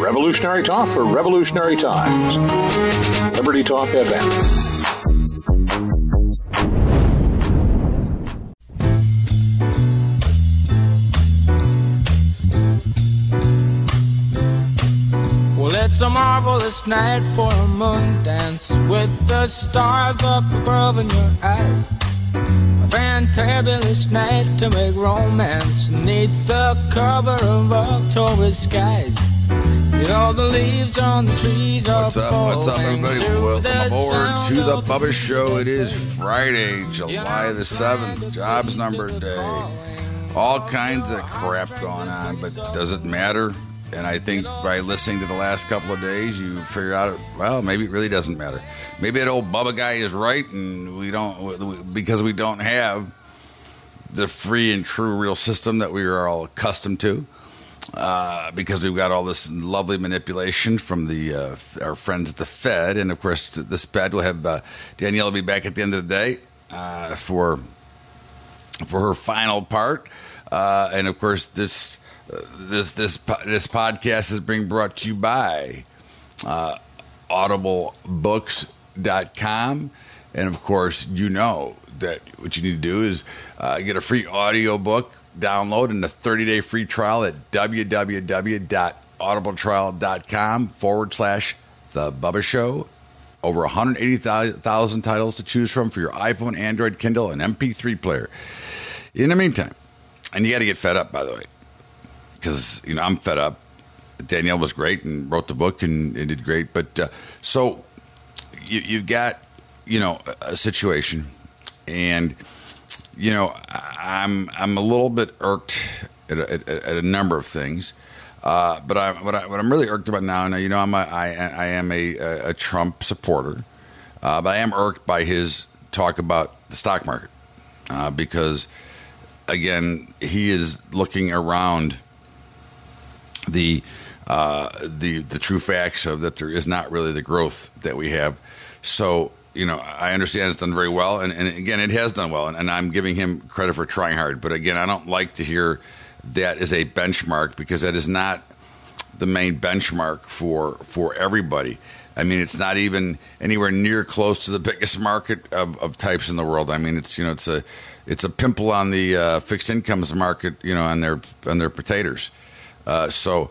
Revolutionary talk for revolutionary times. Liberty Talk FM. It's a marvelous night for a moon dance with the stars up above in your eyes. A fantabulous night to make romance neath the cover of October skies. You know the leaves on the trees are falling. What's up, everybody? Welcome aboard to the Bubba Show. It is Friday, July the 7th, jobs number day. All kinds of crap going on, but does it matter? And I think by listening to the last couple of days, you figure out, well, maybe it really doesn't matter. Maybe that old Bubba guy is right, and we don't, because we don't have the free and true real system that we are all accustomed to, because we've got all this lovely manipulation from our friends at the Fed. And, of course, this Fed will have Danielle will be back at the end of the day for her final part. And, of course, This podcast is being brought to you by audiblebooks.com. And, of course, you know that what you need to do is get a free audiobook download and a 30-day free trial at www.audibletrial.com/The Bubba Show. Over 180,000 titles to choose from for your iPhone, Android, Kindle, and MP3 player. In the meantime, and you got to get fed up, by the way, because, I'm fed up. Danielle was great and wrote the book and did great. But so you've got, a situation. And, I'm a little bit irked at a number of things. But what I'm really irked about now, I am a Trump supporter. But I am irked by his talk about the stock market. Because, again, he is looking around the true facts of that there is not really the growth that we have. So, I understand it's done very well. And again, it has done well. And I'm giving him credit for trying hard. But again, I don't like to hear that as a benchmark, because that is not the main benchmark for everybody. I mean, it's not even anywhere near close to the biggest market of types in the world. I mean, it's a pimple on the fixed incomes market, on their potatoes. So,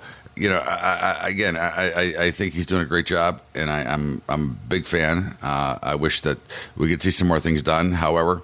I think he's doing a great job, and I'm a big fan. I wish that we could see some more things done. However,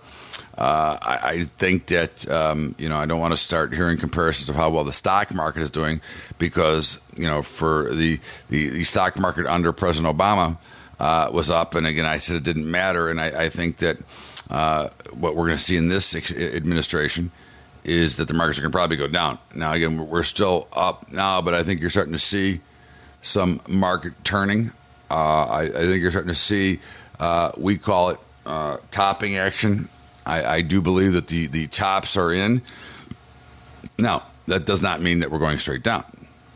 I think that, I don't want to start hearing comparisons of how well the stock market is doing, because, for the stock market under President Obama was up. And again, I said it didn't matter. And I think that what we're going to see in this administration is that the markets are going to probably go down. Now, again, we're still up now, but I think you're starting to see some market turning. I think you're starting to see, we call it topping action. I do believe that the tops are in. Now, that does not mean that we're going straight down.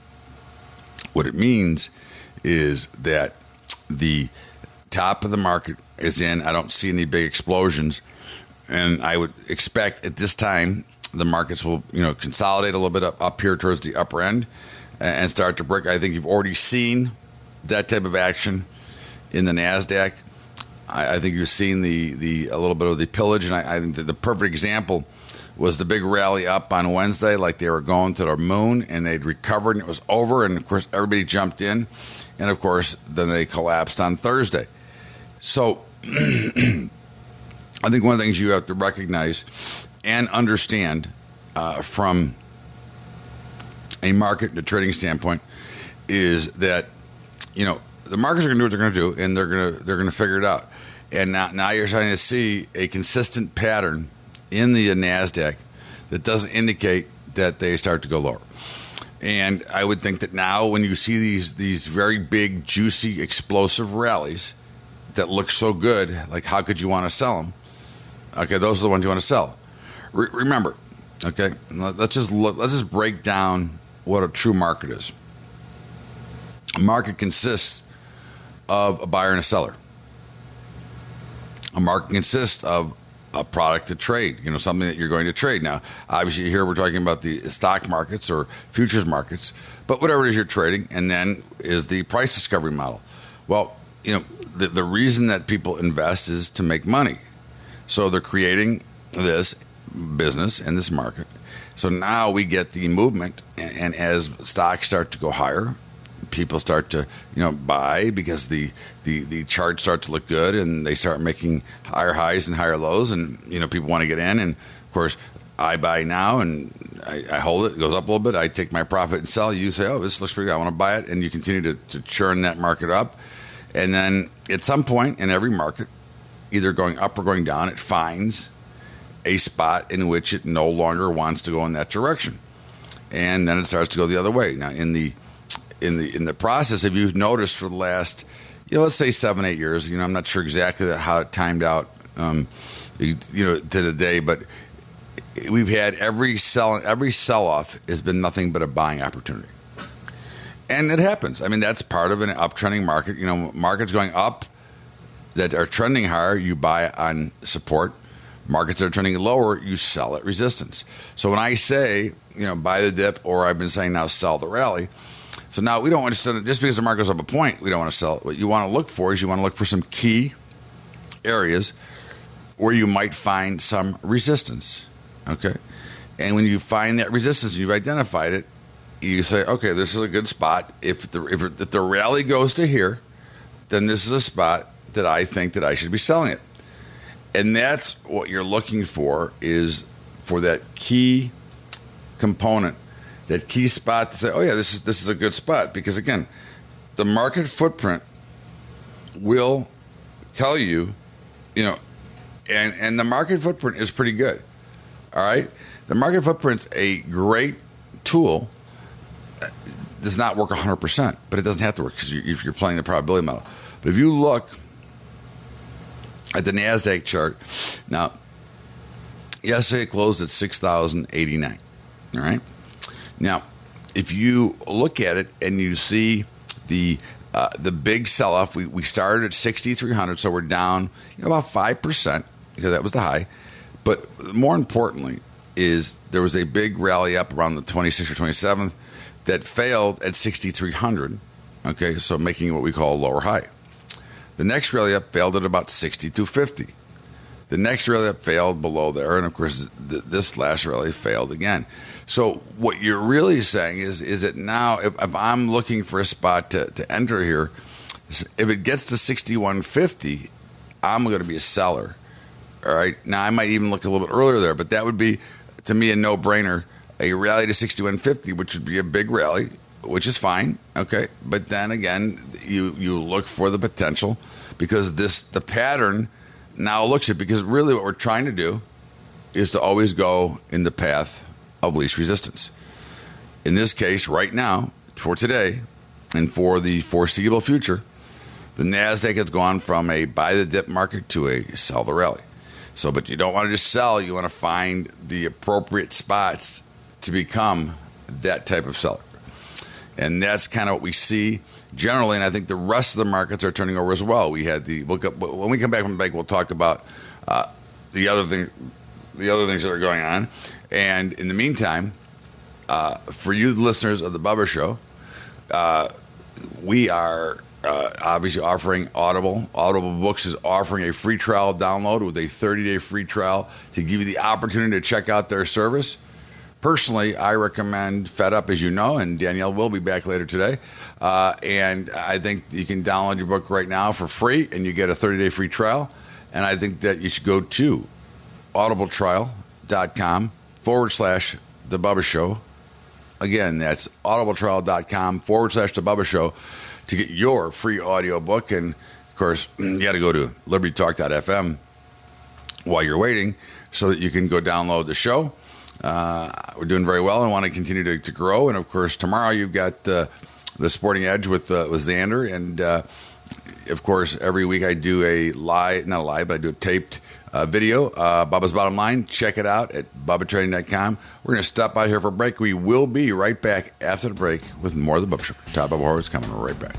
What it means is that the top of the market is in. I don't see any big explosions. And I would expect at this time the markets will, consolidate a little bit up here towards the upper end and start to break. I think you've already seen that type of action in the NASDAQ. I think you've seen a little bit of the pillage, and I think that the perfect example was the big rally up on Wednesday, like they were going to the moon, and they'd recovered, and it was over, and of course everybody jumped in, and of course then they collapsed on Thursday. So I think one of the things you have to recognize and understand from a market and a trading standpoint is that, the markets are going to do what they're going to do, and they're going to figure it out. And now you're starting to see a consistent pattern in the NASDAQ that doesn't indicate that they start to go lower. And I would think that now when you see these very big, juicy, explosive rallies that look so good, like how could you want to sell them? Okay, those are the ones you want to sell. Remember, okay, let's just break down what a true market is. A market consists of a buyer and a seller. A market consists of a product to trade, something that you're going to trade. Now, obviously here we're talking about the stock markets or futures markets, but whatever it is you're trading, and then is the price discovery model. Well, the reason that people invest is to make money. So they're creating this business in this market. So now we get the movement, and as stocks start to go higher, people start to buy because the charts start to look good, and they start making higher highs and higher lows, and people want to get in. And of course, I buy now, and I hold it. It goes up a little bit. I take my profit and sell. You say, "Oh, this looks pretty good. I want to buy it," and you continue to churn that market up. And then at some point in every market, either going up or going down, it finds a spot in which it no longer wants to go in that direction, and then it starts to go the other way. Now, in the process, if you've noticed for the last, let's say 7-8 years, I'm not sure exactly how it timed out, to the day, but we've had every sell-off has been nothing but a buying opportunity. And it happens. I mean, that's part of an uptrending market. Markets going up that are trending higher, you buy on support. Markets that are trending lower, you sell at resistance. So when I say, buy the dip, or I've been saying now sell the rally. So now we don't want to sell, just because the market goes up a point, we don't want to sell it. What you want to look for is you want to look for some key areas where you might find some resistance. Okay. And when you find that resistance, you've identified it, you say, okay, this is a good spot. If the rally goes to here, then this is a spot that I think that I should be selling it. And that's what you're looking for, is for that key component, that key spot to say, oh yeah, this is a good spot. Because again, the market footprint will tell you, and the market footprint is pretty good. All right? The market footprint's a great tool. Does not work 100%, but it doesn't have to work because if you're playing the probability model. But if you look at the NASDAQ chart, now, yesterday it closed at 6,089. All right? Now, if you look at it and you see the big sell-off, we started at 6,300, so we're down about 5% because that was the high. But more importantly is there was a big rally up around the 26th or 27th that failed at 6,300, okay, so making what we call a lower high. The next rally up failed at about 6,250. The next rally up failed below there, and of course, this last rally failed again. So what you're really saying is that now, if I'm looking for a spot to enter here, if it gets to 6,150, I'm going to be a seller. All right. Now, I might even look a little bit earlier there, but that would be, to me, a no-brainer. A rally to 6,150, which would be a big rally, which is fine. Okay. But then again, you look for the potential, because the pattern now looks at, because really what we're trying to do is to always go in the path of least resistance. In this case, right now, for today, and for the foreseeable future, the NASDAQ has gone from a buy the dip market to a sell the rally. So, but you don't want to just sell, you want to find the appropriate spots to become that type of seller. And that's kind of what we see generally, and I think the rest of the markets are turning over as well. We had when we come back from the break, we'll talk about the other things that are going on. And in the meantime, for you listeners of the Bubba Show, we are obviously offering Audible. Audible Books is offering a free trial download with a 30-day free trial to give you the opportunity to check out their service. Personally, I recommend Fed Up, as you know, and Danielle will be back later today. And I think you can download your book right now for free, and you get a 30-day free trial. And I think that you should go to audibletrial.com/The Bubba Show. Again, that's audibletrial.com/The Bubba Show to get your free audio book. And, of course, you got to go to libertytalk.fm while you're waiting so that you can go download the show. We're doing very well and want to continue to grow. And, of course, tomorrow you've got the Sporting Edge with Xander. And, of course, every week I do I do a taped video, Bubba's Bottom Line. Check it out at BubbaTrading.com. We're going to stop out here for a break. We will be right back after the break with more of the Bubba Show. Top Bubba Horowitz coming right back.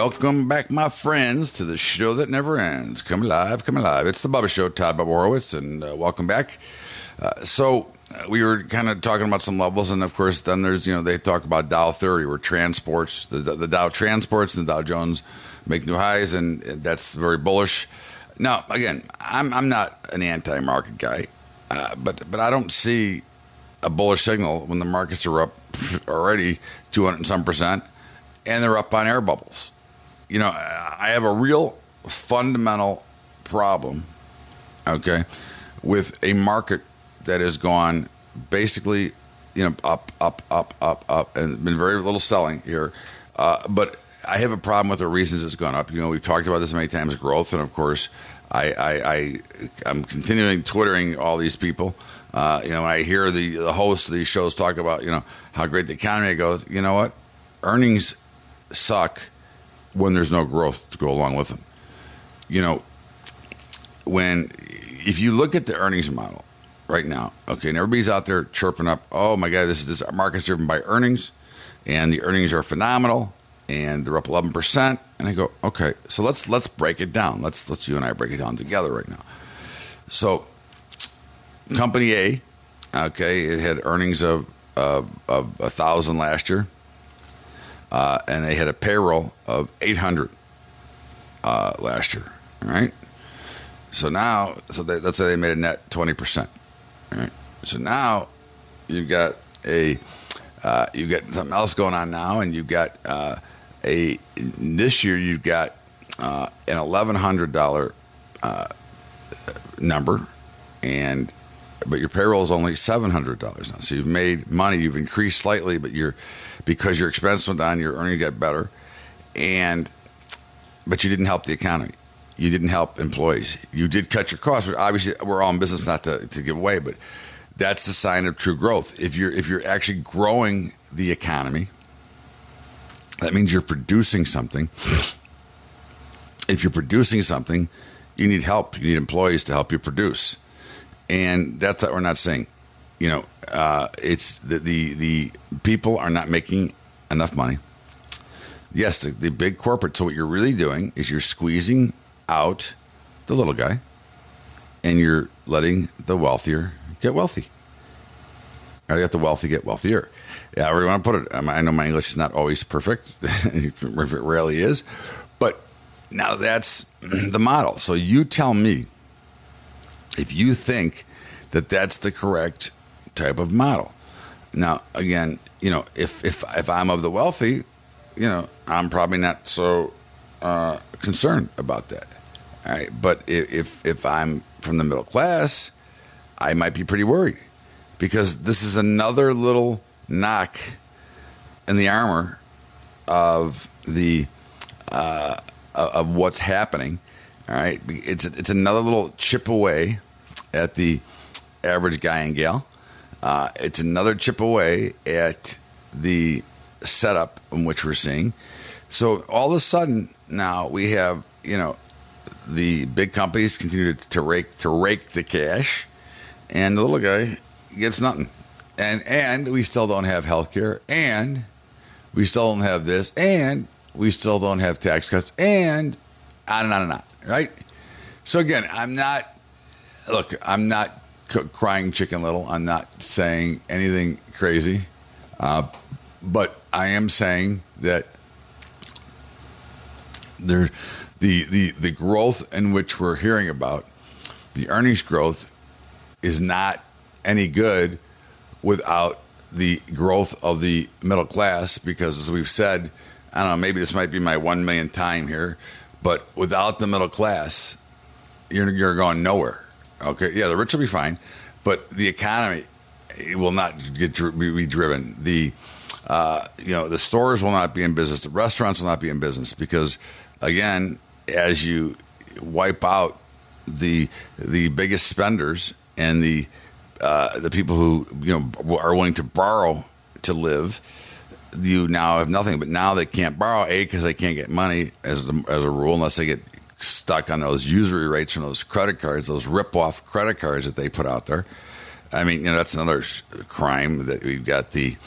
Welcome back, my friends, to the show that never ends. Come alive, come alive. It's the Bubba Show, Todd Bubba Horowitz, and welcome back. So we were kind of talking about some levels, and of course, then there's, they talk about Dow 30, where transports, the Dow transports and the Dow Jones make new highs, and that's very bullish. Now, again, I'm not an anti-market guy, but I don't see a bullish signal when the markets are up already 200 and some %, and they're up on air bubbles. I have a real fundamental problem, okay, with a market that has gone basically, up, and been very little selling here. But I have a problem with the reasons it's gone up. We've talked about this many times, growth, and of course, I'm continuing twittering all these people. When I hear the hosts of these shows talk about, how great the economy goes, you know what? Earnings suck when there's no growth to go along with them. If you look at the earnings model right now, okay, and everybody's out there chirping up, oh my God, this market's driven by earnings, and the earnings are phenomenal, and they're up 11%. And I go, okay, so let's break it down. Let's you and I break it down together right now. So, Company A, okay, it had earnings of 1,000 last year. And they had a payroll of 800 last year, all right? So now, let's say they made a net 20%, all right? So now you've got something else going on now, and you've got this year you've got an $1,100 number, but your payroll is only $700 now. So you've made money, you've increased slightly, but because your expense went down, your earnings got better, but you didn't help the economy. You didn't help employees. You did cut your costs. Obviously, we're all in business not to give away, but that's the sign of true growth. If you're actually growing the economy, that means you're producing something. If you're producing something, you need help. You need employees to help you produce. And that's what we're not saying. It's the people are not making enough money. Yes, the big corporate. So what you're really doing is you're squeezing out the little guy, and you're letting the wealthier get wealthy. Or let the wealthy get wealthier. Yeah, however you want to put it. I know my English is not always perfect. It rarely is. But now that's the model. So you tell me if you think that that's the correct type of model. Now, again, if I'm of the wealthy, I'm probably not so concerned about that. All right, but if I'm from the middle class, I might be pretty worried, because this is another little knock in the armor of of what's happening. All right, it's another little chip away at the average guy and gal. It's another chip away at the setup in which we're seeing. So all of a sudden now we have, the big companies continue to rake the cash, and the little guy gets nothing. And we still don't have health care, and we still don't have this, and we still don't have tax cuts, and on and on and on, right? So again, I'm not crying chicken little. I'm not saying anything crazy, but I am saying that the growth in which we're hearing about, the earnings growth, is not any good without the growth of the middle class, because as we've said, I don't know, maybe this might be my 1 millionth time here, but without the middle class, you're going nowhere. Okay, yeah, the rich will be fine, but the economy will not be driven. The stores will not be in business. The restaurants will not be in business, because, again, as you wipe out the biggest spenders and the people who are willing to borrow to live, you now have nothing. But now they can't borrow, because they can't get money as a rule, unless they get stuck on those usury rates from those credit cards, those rip-off credit cards that they put out there. I mean, that's another crime that we've got. The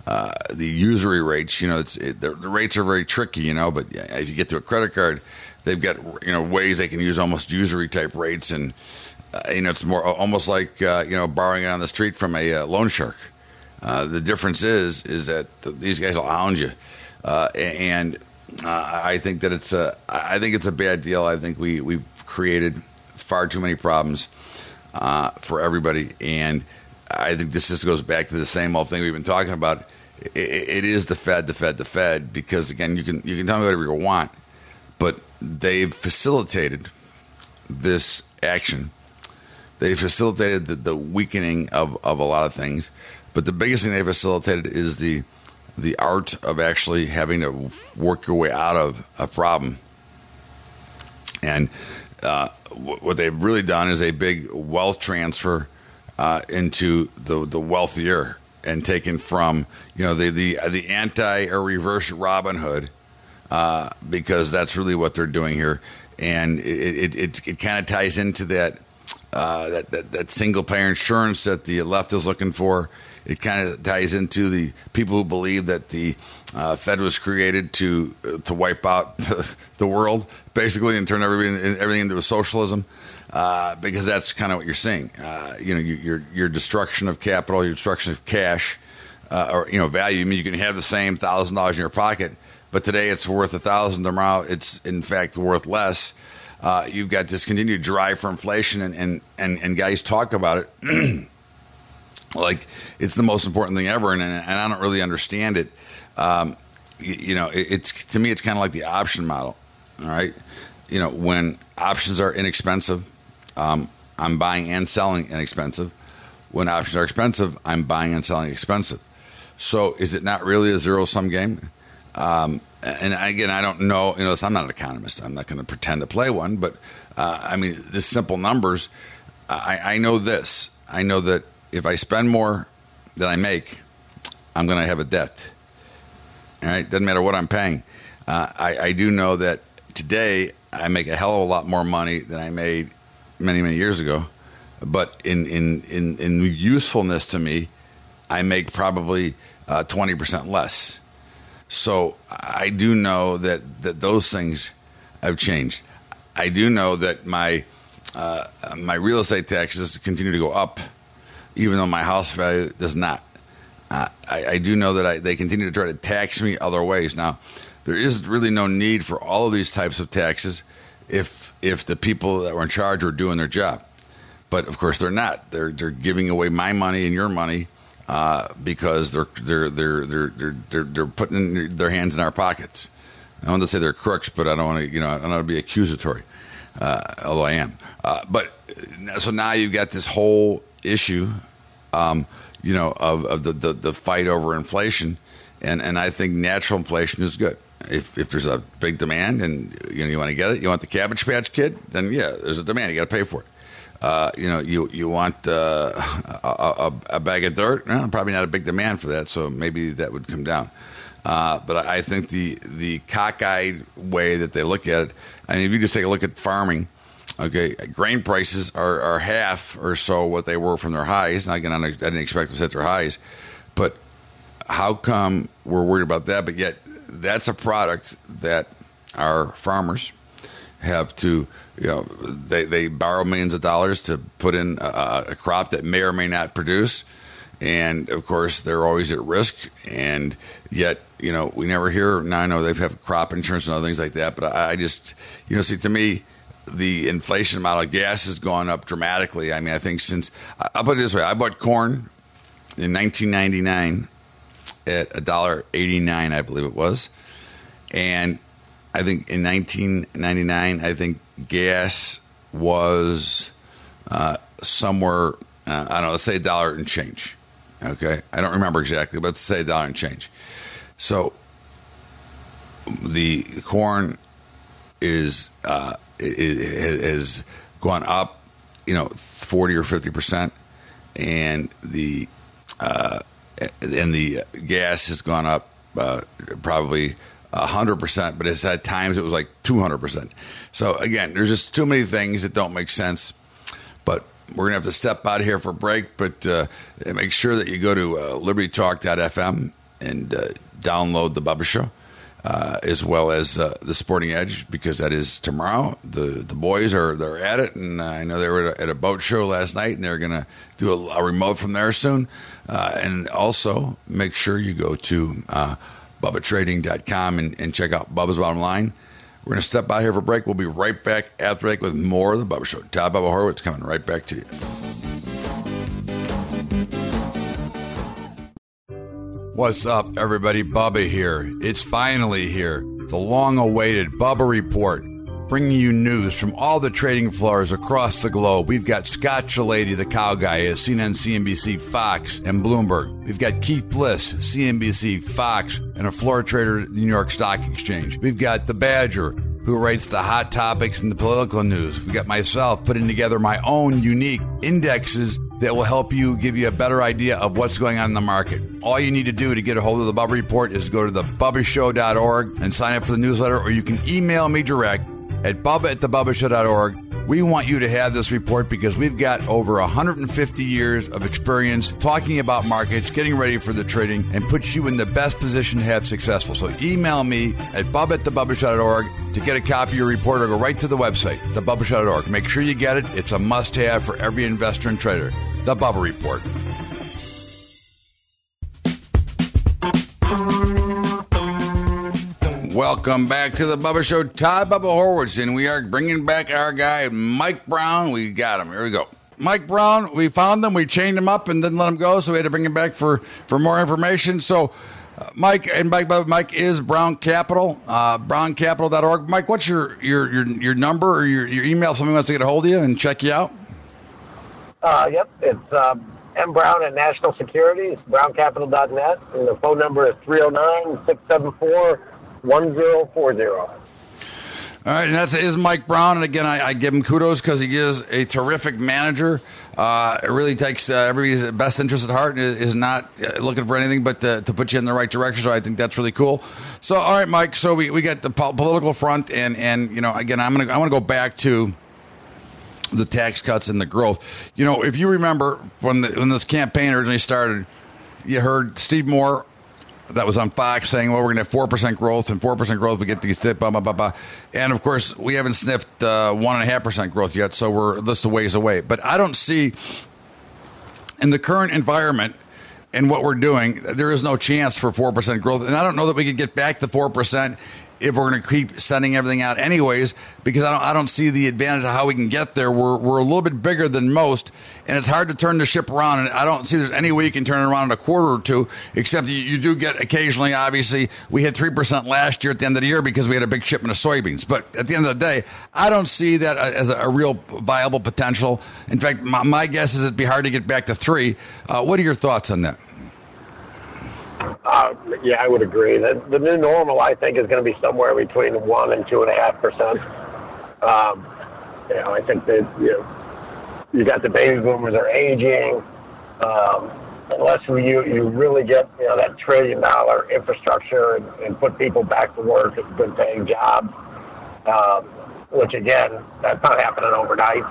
the usury rates. The rates are very tricky. But if you get to a credit card, they've got ways they can use almost usury type rates, and it's more almost like borrowing it on the street from a loan shark. The difference is that these guys will hound you, and I think that it's a bad deal. I think we've created far too many problems for everybody, and I think this just goes back to the same old thing we've been talking about. It is the Fed, because again, you can tell me whatever you want, but they've facilitated this action. They facilitated the weakening of a lot of things, but the biggest thing they facilitated is the art of actually having to work your way out of a problem. And what they've really done is a big wealth transfer into the wealthier, and taken from the anti or reverse Robin Hood, because that's really what they're doing here, and it kind of ties into that single payer insurance that the left is looking for. It kind of ties into the people who believe that the Fed was created to wipe out the world, basically, and turn everything into a socialism, because that's kind of what you're seeing. Your destruction of capital, your destruction of cash, or value. I mean, you can have the same $1,000 in your pocket, but today it's worth $1,000. Tomorrow it's in fact worth less. You've got this continued drive for inflation, and guys talk about it like it's the most important thing ever, and I don't really understand it. It's to me, it's kind of like the option model. All right, when options are inexpensive, I'm buying and selling inexpensive. When options are expensive, I'm buying and selling expensive. So is it not really a zero-sum game? And again, I don't know. I'm not an economist. I'm not going to pretend to play one. But just simple numbers. I know this. I know that if I spend more than I make, I'm going to have a debt. All right, doesn't matter what I'm paying. I do know that today I make a hell of a lot more money than I made many years ago. But in usefulness to me, I make probably 20% less. So I do know that those things have changed. I do know that my real estate taxes continue to go up, even though my house value does not. I do know that they continue to try to tax me other ways. Now, there is really no need for all of these types of taxes if the people that were in charge were doing their job. But of course, they're not. They're giving away my money and your money because they're putting their hands in our pockets. I don't want to say they're crooks, but I don't want to I don't want to be accusatory, although I am. But so now you've got this whole issue, of the fight over inflation, and I think natural inflation is good. If there's a big demand and you want to get it, you want the Cabbage Patch Kid, then yeah, there's a demand. You got to pay for it. You want a bag of dirt? No, probably not a big demand for that, so maybe that would come down. But I think the cockeyed way that they look at it, I mean, if you just take a look at farming, okay, grain prices are half or so what they were from their highs. Now, again, I didn't expect them to hit their highs, but how come we're worried about that? But yet, that's a product that our farmers have to, they borrow millions of dollars to put in a crop that may or may not produce. And of course, they're always at risk. And yet, we never hear. Now I know they have crop insurance and other things like that. But I just, see, to me, the inflation amount of gas has gone up dramatically. I mean, I think I'll put it this way. I bought corn in 1999 at $1.89, I believe it was. And I think in 1999, I think gas was somewhere, I don't know, let's say $1 and change. Okay, I don't remember exactly, but let's say $1 and change. So the corn has gone up, 40 or 50%, and the gas has gone up probably 100%, but it's at times it was like 200%. So again, there's just too many things that don't make sense. But we're gonna have to step out here for a break. But make sure that you go to libertytalk.fm download the Bubba Show, as well as the Sporting Edge, because that is tomorrow. The boys they're at it, and I know they were at a boat show last night, and they're going to do a remote from there soon. And also make sure you go to BubbaTrading.com and check out Bubba's Bottom Line. We're going to step out here for a break. We'll be right back after break with more of the Bubba Show. Todd Bubba Horwitz coming right back to you. What's up, everybody? Bubba here. It's finally here. The long-awaited Bubba Report, bringing you news from all the trading floors across the globe. We've got Scott Chilady, the cow guy, at CNN, CNBC, Fox, and Bloomberg. We've got Keith Bliss, CNBC, Fox, and a floor trader at the New York Stock Exchange. We've got the Badger, who writes the hot topics and the political news. We've got myself putting together my own unique indexes that will help you, give you a better idea of what's going on in the market. All you need to do to get a hold of the Bubba Report is go to thebubbashow.org and sign up for the newsletter, or you can email me direct at bubba@thebubbashow.org. We want you to have this report because we've got over 150 years of experience talking about markets, getting ready for the trading, and puts you in the best position to have successful. So email me at bubba@thebubbashow.org to get a copy of your report, or go right to the website, thebubbashow.org. Make sure you get it. It's a must-have for every investor and trader. The Bubba Report. Welcome back to the Bubba Show. Todd Bubba Horwitz, and we are bringing back our guy, Mike Brown. We got him. Here we go. Mike Brown, we found him. We chained him up and didn't let him go, so we had to bring him back for more information. So Mike is Brown Capital, browncapital.org. Mike, what's your number or your email if somebody wants to get a hold of you and check you out? Yep, it's M. Brown at National Securities, browncapital.net, and the phone number is 309-674-1040. All right, and that is Mike Brown. And again, I give him kudos because he is a terrific manager. It really takes everybody's best interest at heart, and is not looking for anything but to put you in the right direction. So I think that's really cool. So, all right, Mike. So we got the political front, and you know, again, I want to go back to the tax cuts and the growth. You know, if you remember when this campaign originally started, you heard Steve Moore, that was on Fox, saying, well, we're going to have 4% growth, and 4% growth, we get these, blah, blah, blah, blah. And, of course, we haven't sniffed 1.5% growth yet, so we're just a ways away. But I don't see, in the current environment and what we're doing, there is no chance for 4% growth. And I don't know that we could get back to 4% if we're going to keep sending everything out anyways, because I don't see the advantage of how we can get there. We're a little bit bigger than most, and it's hard to turn the ship around, and I don't see there's any way you can turn it around in a quarter or two, except you do get occasionally, obviously, we had 3% last year at the end of the year because we had a big shipment of soybeans. But at the end of the day, I don't see that as a real viable potential. In fact, my guess is it'd be hard to get back to 3. What are your thoughts on that? Yeah, I would agree. The new normal, I think, is going to be somewhere between 1% and 2.5%. I think that you got the baby boomers are aging. Unless you really get that $1 trillion infrastructure and put people back to work at good paying jobs, which again, that's not happening overnight.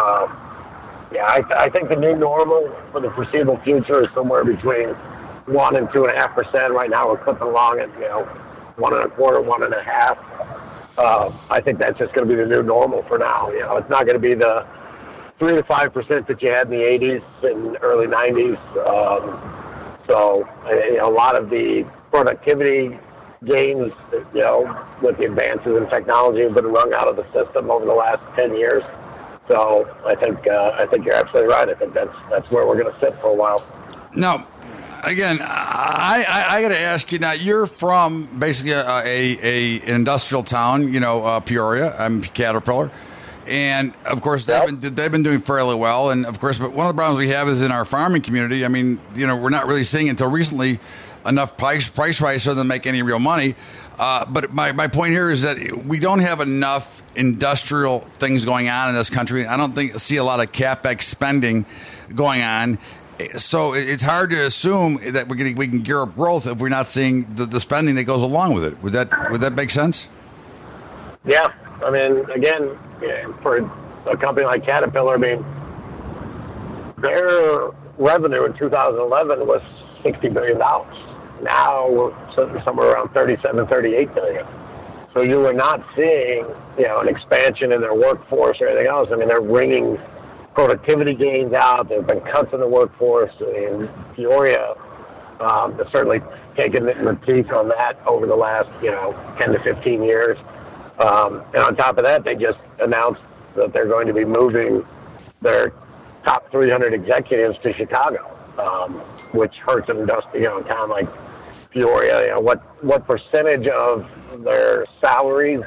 I think the new normal for the foreseeable future is somewhere between 1% and 2.5%. Right now we're clipping along at 1.25%, 1.5%. I think that's just going to be the new normal for now. It's not going to be the 3 to 5% that you had in the 80s and early 90s. So a lot of the productivity gains, with the advances in technology, have been wrung out of the system over the last 10 years. So I think you're absolutely right. I think that's where we're going to sit for a while. Now, again, I got to ask you now. You're from basically an industrial town, Peoria. I'm Caterpillar, and of course they've been doing fairly well. And of course, but one of the problems we have is in our farming community. I mean, we're not really seeing until recently enough price rise so to make any real money. But my point here is that we don't have enough industrial things going on in this country. I don't see a lot of CapEx spending going on. So it's hard to assume that we can gear up growth if we're not seeing the spending that goes along with it. Would that make sense? Yeah, I mean, again, for a company like Caterpillar, I mean, their revenue in 2011 was $60 billion. Now we're somewhere around 37, 38 billion. So you are not seeing, an expansion in their workforce or anything else. I mean, they're wringing productivity gains out. There have been cuts in the workforce. In Peoria, has certainly taken the teeth on that over the last, 10 to 15 years. And on top of that, they just announced that they're going to be moving their top 300 executives to Chicago, which hurts an industrial, town like Peoria. What percentage of their salaries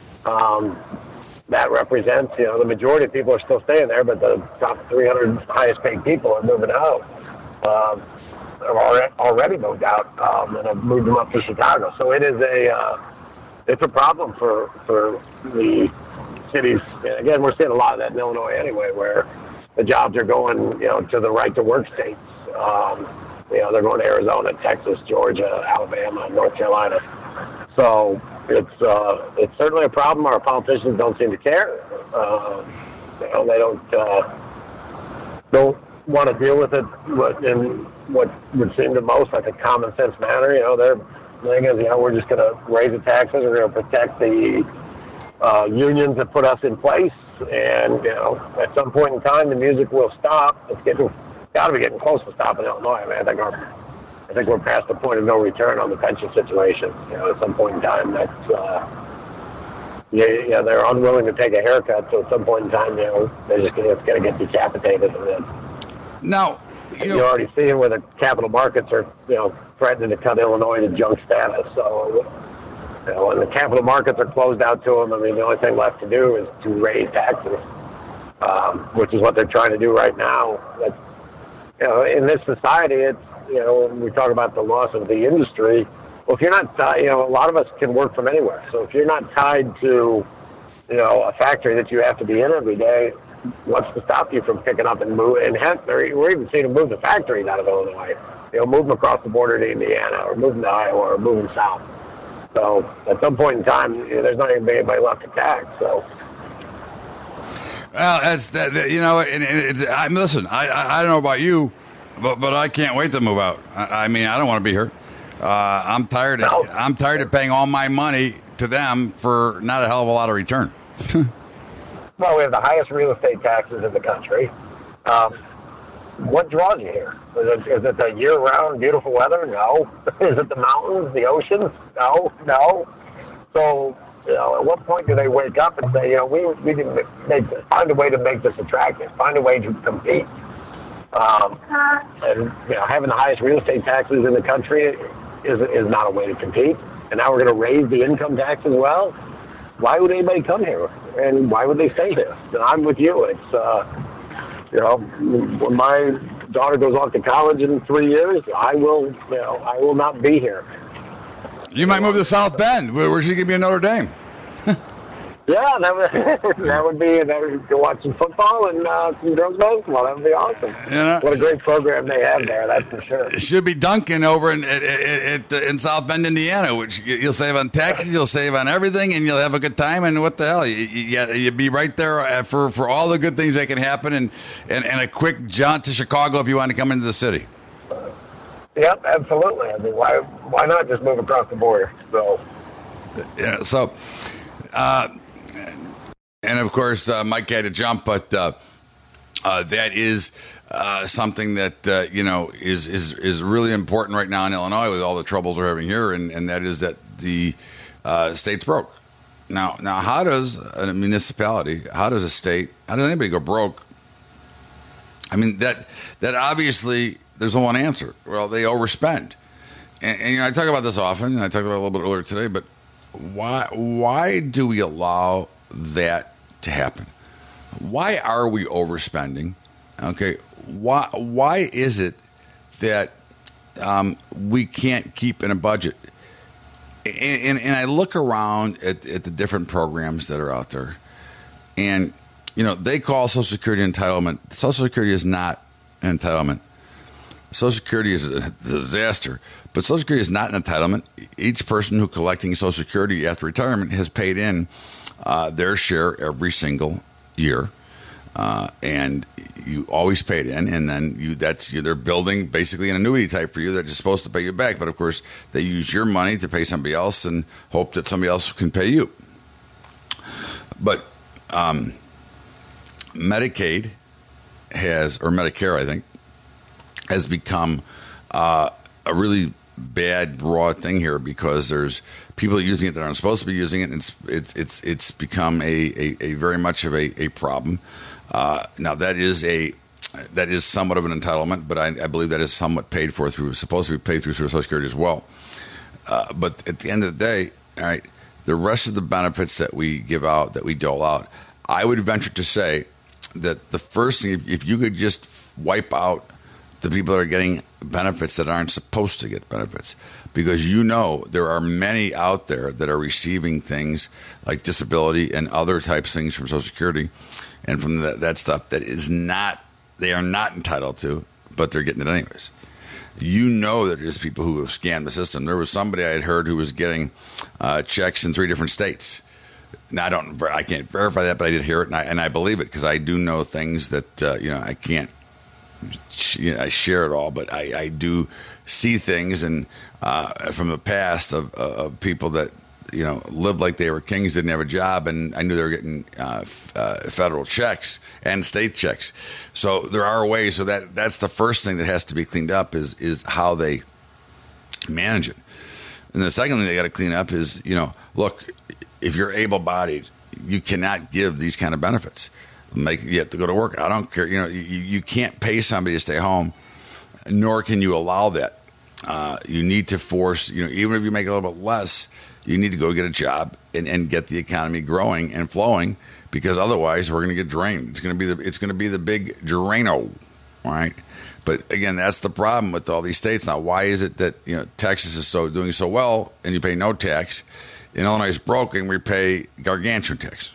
that represents? The majority of people are still staying there, but the top 300 highest paid people are moving out. Have already moved out and have moved them up to Chicago. So it is it's a problem for the cities. And again, we're seeing a lot of that in Illinois anyway, where the jobs are going, to the right to work states. They're going to Arizona, Texas, Georgia, Alabama, North Carolina. So it's certainly a problem. Our politicians don't seem to care. They don't want to deal with it in what would seem to most like a common sense manner. Their thing is, we're just going to raise the taxes. We're going to protect the unions that put us in place. And, at some point in time, the music will stop. It's got to be getting close to stopping in Illinois. I mean, I think we're past the point of no return on the pension situation. At some point in time, that's they're unwilling to take a haircut. So at some point in time, they're just going to get decapitated. And then, now, you're already seeing where the capital markets are, threatening to cut Illinois to junk status. So, when the capital markets are closed out to them, I mean, the only thing left to do is to raise taxes, which is what they're trying to do right now. But, in this society, it's, when we talk about the loss of the industry, well, if you're not, a lot of us can work from anywhere. So if you're not tied to, a factory that you have to be in every day, what's to stop you from picking up and move? And we're even seeing them move the factories out of Illinois, move them across the border to Indiana or move them to Iowa or move them south. So at some point in time, there's not even anybody left to tax. So. Well, that's that. Listen. I don't know about you, but I can't wait to move out. I mean, I don't want to be here. I'm tired. I'm tired of paying all my money to them for not a hell of a lot of return. Well, we have the highest real estate taxes in the country. What draws you here? Is it the year-round beautiful weather? No. Is it the mountains, the oceans? No. So, at what point do they wake up and say, we need to find a way to make this attractive, find a way to compete? And having the highest real estate taxes in the country is not a way to compete. And now we're going to raise the income tax as well. Why would anybody come here? And why would they stay here? And I'm with you. It's when my daughter goes off to college in 3 years, I will not be here. You might move to South Bend, where she could be in Notre Dame. Yeah, that would be. Go watch some football and some girls basketball. That would be awesome. What a great program they have there. That's for sure. It should be Duncan over in South Bend, Indiana, which you'll save on taxes, you'll save on everything, and you'll have a good time. And what the hell, you'd be right there for all the good things that can happen, and a quick jaunt to Chicago if you want to come into the city. Yep, absolutely. I mean, why not just move across the border? So. Yeah. So. And of course, Mike had to jump, but that is something that is really important right now in Illinois with all the troubles we're having here, and that is that the state's broke. Now, how does a municipality, how does a state, how does anybody go broke? I mean, that obviously there's no one answer. Well, they overspend, and I talk about this often, and I talked about it a little bit earlier today, but why do we allow that to happen? Why are we overspending? Okay, why is it that we can't keep in a budget? And I look around at the different programs that are out there, and they call Social Security entitlement. Social Security is not an entitlement. Social Security is a disaster, but Social Security is not an entitlement. Each person who collecting Social Security after retirement has paid in their share every single year. And you always paid in, and then they're building basically an annuity type for you that is supposed to pay you back. But of course, they use your money to pay somebody else and hope that somebody else can pay you. But Medicaid or Medicare, I think, has become a really bad broad thing here, because there's people using it that aren't supposed to be using it, and it's become a very much of a problem. Now that is somewhat of an entitlement, but I believe that is somewhat supposed to be paid through Social Security as well. But at the end of the day, all right, the rest of the benefits that we give out, that we dole out, I would venture to say that the first thing, if you could just wipe out the people that are getting benefits that aren't supposed to get benefits, because there are many out there that are receiving things like disability and other types of things from Social Security and from that stuff that they are not entitled to, but they're getting it anyways. That there's people who have scammed the system. There was somebody I had heard who was getting checks in 3 different states. Now, I can't verify that, but I did hear it, and I believe it, because I do know things that I can't. I share it all, but I do see things and from the past of people that lived like they were kings, didn't have a job, and I knew they were getting federal checks and state checks. So there are ways. So that's the first thing that has to be cleaned up is how they manage it. And the second thing they got to clean up is look, if you're able-bodied, you cannot give these kind of benefits. You have to go to work. I don't care. You can't pay somebody to stay home, nor can you allow that. You need to force, even if you make a little bit less, you need to go get a job and get the economy growing and flowing, because otherwise we're going to get drained. It's going to be the big Drano, right? But again, that's the problem with all these states now. Why is it that Texas is doing so well and you pay no tax? In Illinois is broke and we pay gargantuan tax.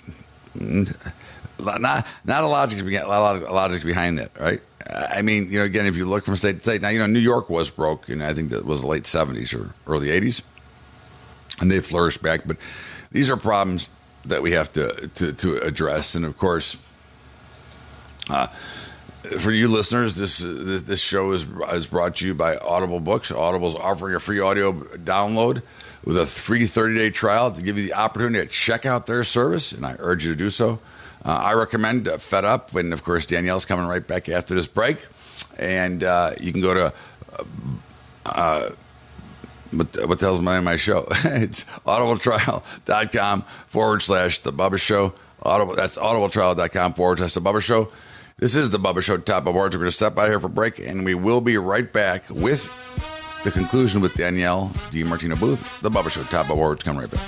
Not a logic behind that, right? I mean, again, if you look from state to state, now New York was broke, and I think that was the late 70s or early 80s, and they flourished back. But these are problems that we have to address, and of course, for you listeners, this show is brought to you by Audible Books. Audible is offering a free audio download with a free 30-day trial to give you the opportunity to check out their service, and I urge you to do so. I recommend Fed Up, and of course Danielle's coming right back after this break, and you can go to what the hell's the name of my show? It's audibletrial.com/The Bubba Show. That's audibletrial.com/The Bubba Show. This is The Bubba Show, Top of Words. We're going to step out here for break, and we will be right back with the conclusion with Danielle DiMartino Booth. The Bubba Show, Top of Words. Come right back.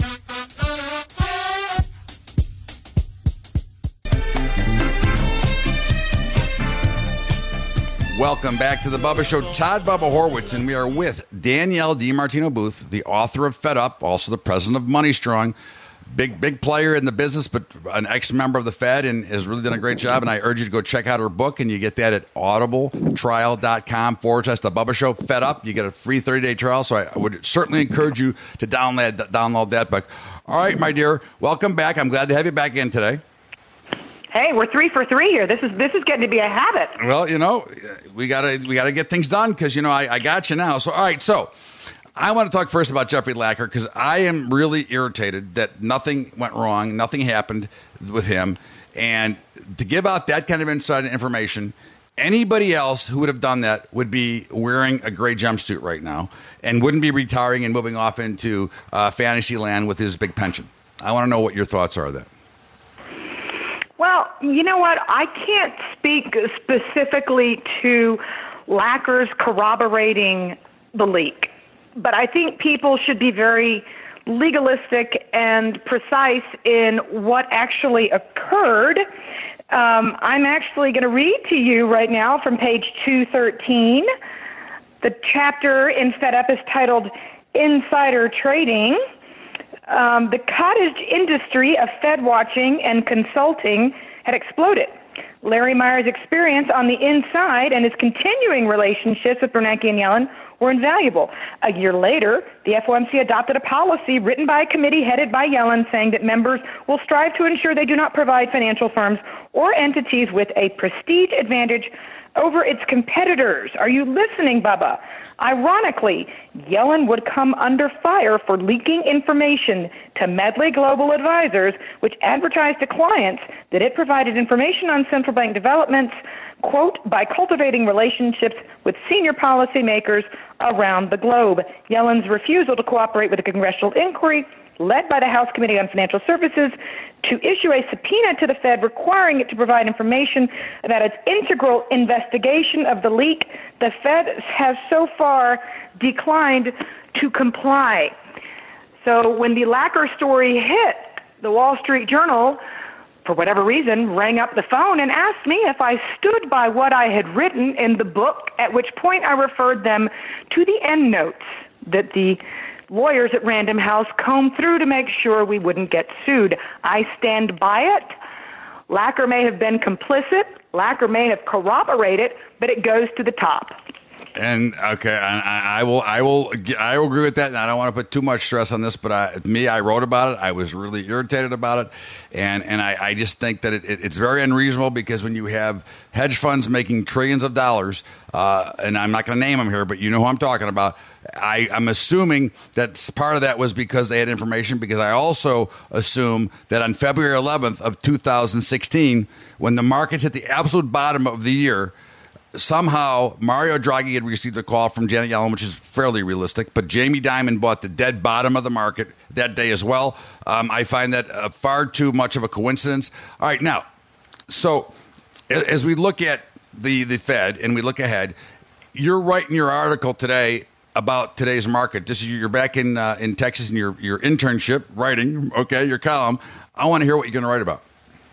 Welcome back to The Bubba Show. Todd Bubba Horwitz, and we are with Danielle DiMartino Booth, the author of Fed Up, also the president of Money Strong. Big player in the business, but an ex-member of the Fed, and has really done a great job. And I urge you to go check out her book, and you get that at audibletrial.com/The Bubba Show. Fed Up, you get a free 30-day trial. So I would certainly encourage you to download that book. All right, my dear, welcome back. I'm glad to have you back in today. Hey, we're 3 for 3 here. This is getting to be a habit. Well, we gotta get things done, because I got you now. So all right, so I want to talk first about Jeffrey Lacker, because I am really irritated that nothing went wrong, nothing happened with him, and to give out that kind of inside information, anybody else who would have done that would be wearing a gray jumpsuit right now and wouldn't be retiring and moving off into fantasy land with his big pension. I want to know what your thoughts are on that. Well, you know what? I can't speak specifically to Lacker's corroborating the leak, but I think people should be very legalistic and precise in what actually occurred. I'm actually going to read to you right now from page 213. The chapter in Fed Up is titled Insider Trading. The cottage industry of Fed watching and consulting had exploded. Larry Meyer's experience on the inside and his continuing relationships with Bernanke and Yellen were invaluable. A year later, the FOMC adopted a policy written by a committee headed by Yellen saying that members will strive to ensure they do not provide financial firms or entities with a prestige advantage over its competitors. Are you listening, Bubba? Ironically, Yellen would come under fire for leaking information to Medley Global Advisors, which advertised to clients that it provided information on central bank developments, quote, by cultivating relationships with senior policymakers around the globe. Yellen's refusal to cooperate with a congressional inquiry led by the House Committee on Financial Services to issue a subpoena to the Fed requiring it to provide information about its integral investigation of the leak. The Fed has so far declined to comply. So when the lacquer story hit, the Wall Street Journal, for whatever reason, rang up the phone and asked me if I stood by what I had written in the book, at which point I referred them to the endnotes that the lawyers at Random House combed through to make sure we wouldn't get sued. I stand by it. Lacquer may have been complicit. Lacquer may have corroborated, but it goes to the top. And okay, I will agree with that. And I don't want to put too much stress on this, but I wrote about it. I was really irritated about it, and I just think that it's very unreasonable because when you have hedge funds making trillions of dollars, and I'm not going to name them here, but you know who I'm talking about. I'm assuming that part of that was because they had information, because I also assume that on February 11th of 2016, when the markets hit the absolute bottom of the year, somehow Mario Draghi had received a call from Janet Yellen, which is fairly realistic, but Jamie Dimon bought the dead bottom of the market that day as well. I find that far too much of a coincidence. All right, now, so as we look at the Fed and we look ahead, you're writing your article today about today's market. You're back in Texas in your internship writing, okay, your column. I want to hear what you're going to write about.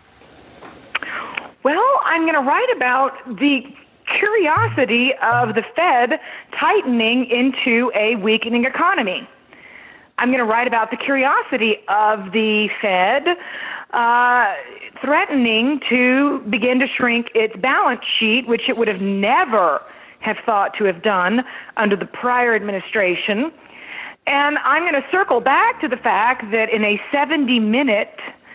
Well, I'm going to write about the curiosity of the Fed tightening into a weakening economy. I'm going to write about the curiosity of the Fed threatening to begin to shrink its balance sheet, which it would have never have thought to have done under the prior administration. And I'm going to circle back to the fact that in a 70-minute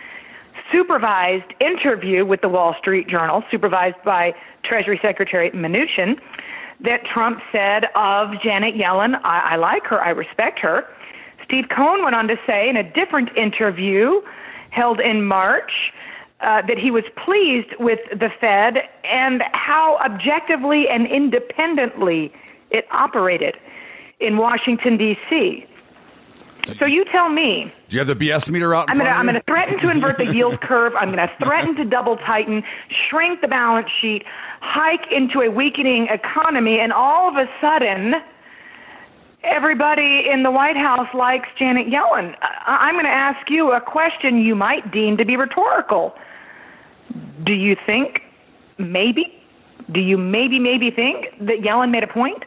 supervised interview with the Wall Street Journal, supervised by Treasury Secretary Mnuchin, that Trump said of Janet Yellen, I like her, I respect her. Steve Cohen went on to say in a different interview held in March that he was pleased with the Fed and how objectively and independently it operated in Washington, D.C. So you tell me. Do you have the BS meter out? I'm going to threaten to invert the yield curve. I'm going to threaten to double tighten, shrink the balance sheet, hike into a weakening economy, and all of a sudden, everybody in the White House likes Janet Yellen. I'm going to ask you a question you might deem to be rhetorical. Do you think maybe? Do you maybe think that Yellen made a point?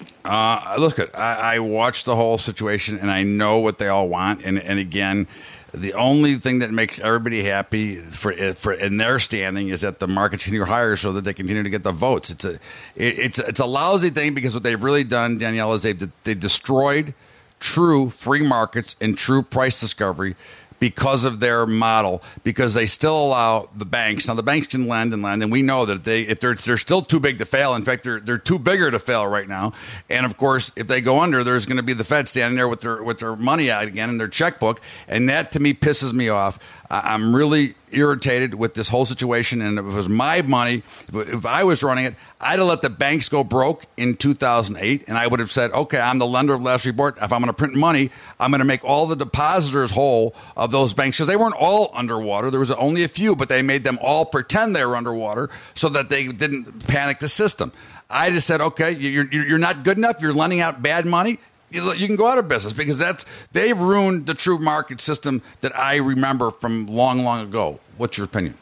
Look, I watched the whole situation, and I know what they all want. And again, the only thing that makes everybody happy for in their standing is that the markets continue higher, so that they continue to get the votes. It's a lousy thing, because what they've really done, Danielle, is they destroyed true free markets and true price discovery because of their model, because they still allow the banks. Now, the banks can lend, and we know that if they're still too big to fail. In fact, they're too bigger to fail right now. And of course, if they go under, there's going to be the Fed standing there with their money out again in their checkbook, and that to me pisses me off. I'm really irritated with this whole situation, and if it was my money, if I was running it, I'd have let the banks go broke in 2008, and I would have said, okay, I'm the lender of last resort. If I'm going to print money, I'm going to make all the depositors whole of those banks, because they weren't all underwater. There was only a few, but they made them all pretend they were underwater so that they didn't panic the system. I just said, okay, you're not good enough. You're lending out bad money. You can go out of business, because they've ruined the true market system that I remember from long, long ago. What's your opinion?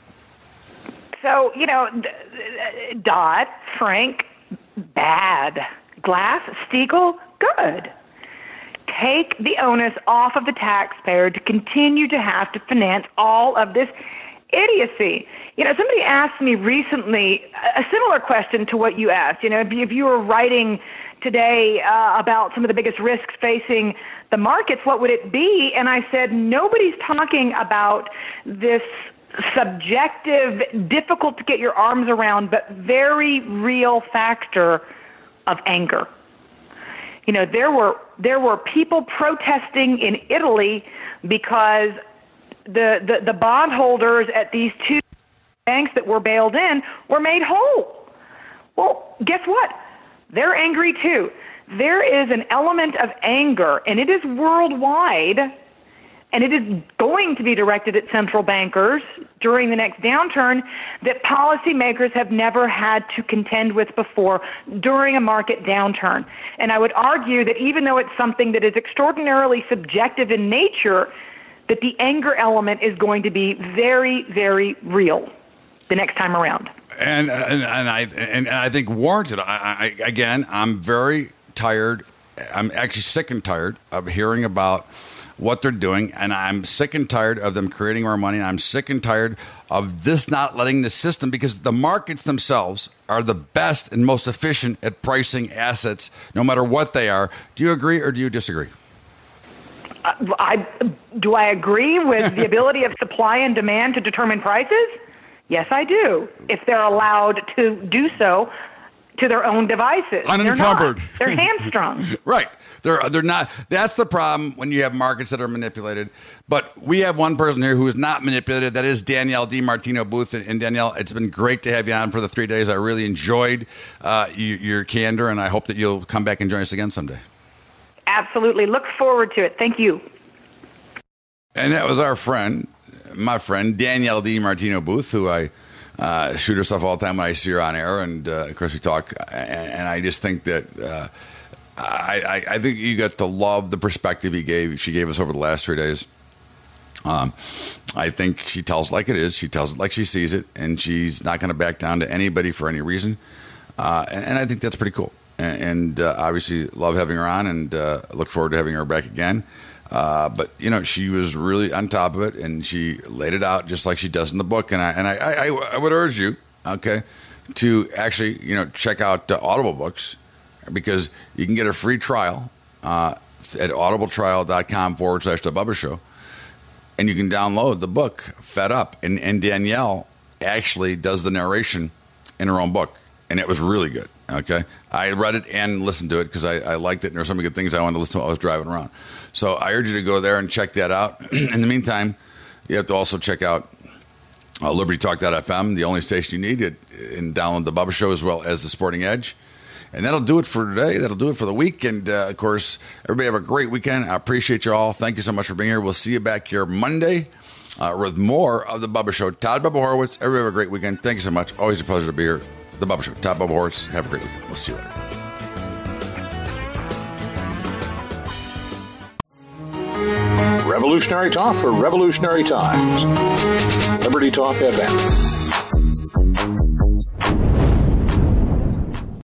So, Dodd, Frank, bad. Glass-Steagall, good. Take the onus off of the taxpayer to continue to have to finance all of this idiocy. Somebody asked me recently a similar question to what you asked. If you were writing today about some of the biggest risks facing the markets, what would it be? And I said, nobody's talking about this subjective, difficult to get your arms around, but very real factor of anger. There were people protesting in Italy because the bondholders at these two banks that were bailed in were made whole. Well, guess what? They're angry too. There is an element of anger, and it is worldwide, and it is going to be directed at central bankers during the next downturn that policymakers have never had to contend with before during a market downturn. And I would argue that even though it's something that is extraordinarily subjective in nature, that the anger element is going to be very, very real the next time around. And I think warranted. I'm very tired. I'm actually sick and tired of hearing about what they're doing, and I'm sick and tired of them creating more money. And I'm sick and tired of this not letting the system, because the markets themselves are the best and most efficient at pricing assets, no matter what they are. Do you agree or do you disagree? Do I agree with the ability of supply and demand to determine prices? Yes, I do. If they're allowed to do so to their own devices. Unencumbered. They're hamstrung. Right. They're not. That's the problem when you have markets that are manipulated. But we have one person here who is not manipulated. That is Danielle DiMartino Booth. And Danielle, it's been great to have you on for the 3 days. I really enjoyed your candor, and I hope that you'll come back and join us again someday. Absolutely. Look forward to it. Thank you. And that was my friend, Danielle DiMartino Booth, who I shoot her stuff all the time when I see her on air. And, of course, we talk. And I just think that I think you got to love the perspective she gave us over the last 3 days. I think she tells it like it is. She tells it like she sees it. And she's not going to back down to anybody for any reason. And I think that's pretty cool. And obviously love having her on, and look forward to having her back again. But she was really on top of it, and she laid it out just like she does in the book. And I would urge you, okay, to actually check out Audible books, because you can get a free trial at audibletrial.com/The Bubba Show, and you can download the book Fed Up. And Danielle actually does the narration in her own book, and it was really good. Okay, I read it and listened to it because I liked it, and there were some good things I wanted to listen to while I was driving around. So I urge you to go there and check that out. In the meantime, you have to also check out LibertyTalk.fm, the only station you need, and download the Bubba Show as well as the Sporting Edge. And that'll do it for today. That'll do it for the week. And, of course, everybody have a great weekend. I appreciate you all. Thank you so much for being here. We'll see you back here Monday with more of the Bubba Show. Todd Bubba Horowitz, everybody have a great weekend. Thank you so much. Always a pleasure to be here. The Bubba Show. Todd Bubba Horowitz. Have a great weekend. We'll see you later. Revolutionary talk for revolutionary times. Liberty Talk FM.